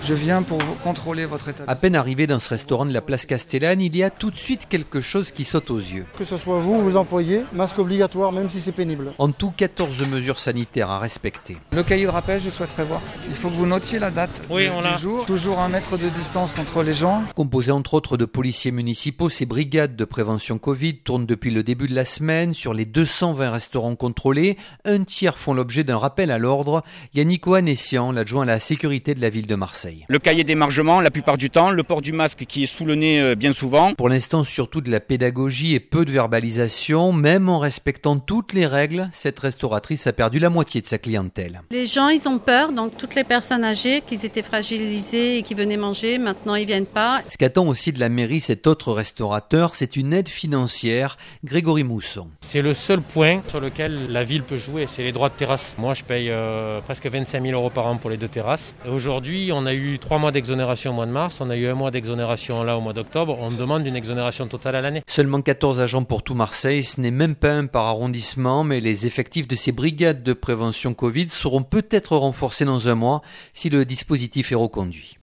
Je viens pour contrôler votre état. À peine arrivé dans ce restaurant de la place Castellane, il y a tout de suite quelque chose qui saute aux yeux. Que ce soit vous ou vos employés, masque obligatoire même si c'est pénible. En tout, 14 mesures sanitaires à respecter. Le cahier de rappel, je souhaiterais voir. Il faut que vous notiez la date du jour. Toujours 1 mètre de distance entre les gens. Composé entre autres de policiers municipaux, ces brigades de prévention Covid tournent depuis le début de la semaine. Sur les 220 restaurants contrôlés, un tiers font l'objet d'un rappel à l'ordre. Yannick Ohanessian, l'adjoint à la sécurité de la ville de Marseille. Le cahier d'émargement, la plupart du temps, le port du masque qui est sous le nez bien souvent. Pour l'instant, surtout de la pédagogie et peu de verbalisation. Même en respectant toutes les règles, cette restauratrice a perdu la moitié de sa clientèle. Les gens, ils ont peur, donc toutes les personnes âgées qui étaient fragilisées et qui venaient manger, maintenant ils viennent pas. Ce qu'attend aussi de la mairie cet autre restaurateur, c'est une aide financière. Grégory Mousson. C'est le seul point sur lequel la ville peut jouer, c'est les droits de terrasse. Moi, je paye presque 25 000 € par an pour les 2 terrasses. Et aujourd'hui, on a eu 3 mois d'exonération au mois de mars, on a eu 1 mois d'exonération là au mois d'octobre, on demande une exonération totale à l'année. Seulement 14 agents pour tout Marseille, ce n'est même pas un par arrondissement, mais les effectifs de ces brigades de prévention Covid seront peut-être renforcés dans 1 mois si le dispositif est reconduit.